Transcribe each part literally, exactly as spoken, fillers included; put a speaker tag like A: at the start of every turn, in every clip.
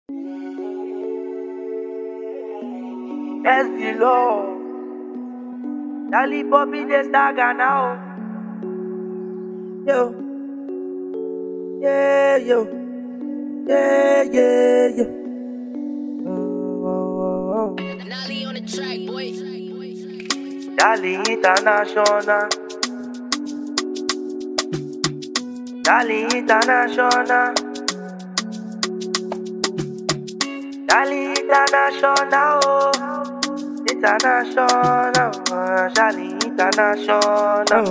A: Yes, the Lord. Dali Bobby the Stagger now. Yo. Yeah, yo. Yeah, yeah, yeah. Oh, oh, oh.
B: Nolly on the track, boy.
A: Dali International. Dali International. Dali International. Oh. International. Dali International.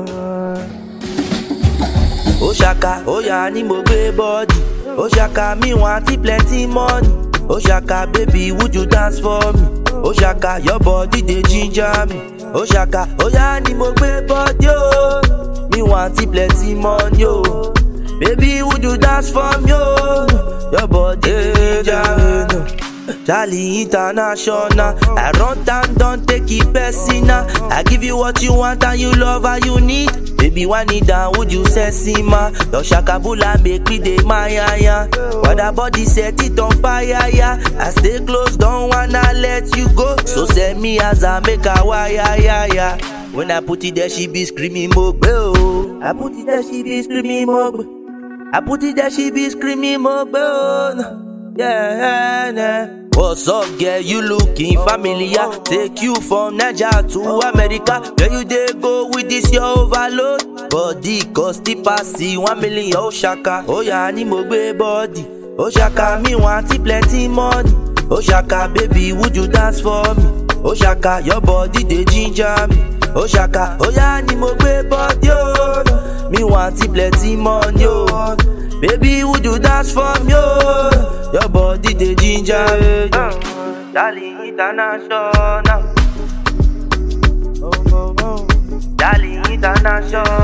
A: Oshaka, oya ni mo gbé body. Oshaka, me want it plenty money. Oshaka, baby, would you dance for me? Oshaka, your body dey ginger me. Oshaka, oya ni mo gbé body oh. Me want it plenty money oh. Baby, would you dance for me oh? Your body dey ginger me. Charlie International. I run down, don't take it personal. I give you what you want and you love and you need. Baby, one it down, would you sexy ma? Your shakabula make me dey my ya. But that body set it on fire ya. I stay close, don't wanna let you go. So send me as I make a wire ya ya. When I put it there, she be screaming mogbe oh. I put it there, she be screaming mogbe. I put it there, she be screaming mogbe oh. Yeah, yeah. What's up, girl? You looking familiar? Take you from Nigeria to America. Where you dey go with this your overload? Body cost the passy one million. Oshaka, oh yeah, ni mo gbé body. Oshaka, me want it plenty money. Oshaka, baby, would you dance for me? Oshaka, your body dey ginger me. Oshaka, oh yeah, ni mo gbé body oh. Me want it plenty money oh. Baby, would you dance for me oh? Your body dey ginger me. Dali International. Oh, oh, oh. Dali International.